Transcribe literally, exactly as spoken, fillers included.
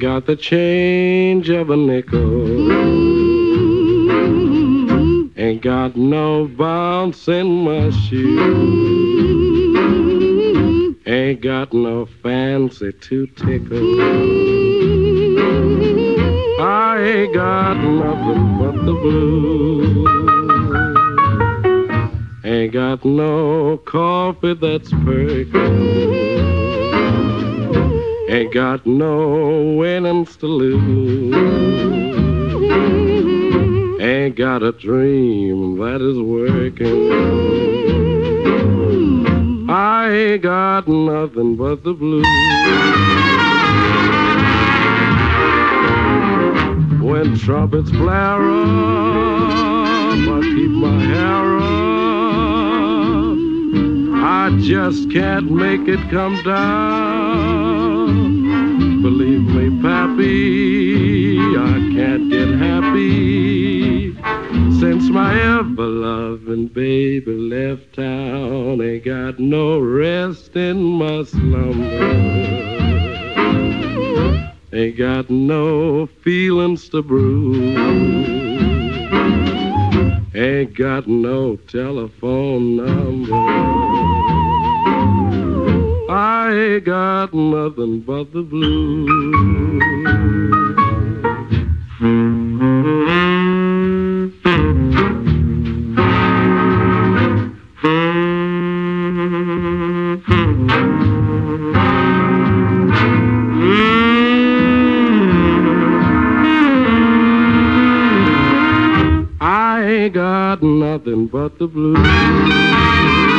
got the change of a nickel. Ain't got no bounce in my shoe. Ain't got no fancy to tickle. I ain't got nothing but the blues. Ain't got no coffee that's perking. Ain't got no winnings to lose. Ain't got a dream that is working. I ain't got nothing but the blues. When trumpets flare up, I keep my hair up. I just can't make it come down. Believe me, Pappy, I can't get happy since my ever-loving baby left town. Ain't got no rest in my slumber. Ain't got no feelings to bruise. Ain't got no telephone number. I ain't got nothing but the blues. I ain't got nothing but the blues.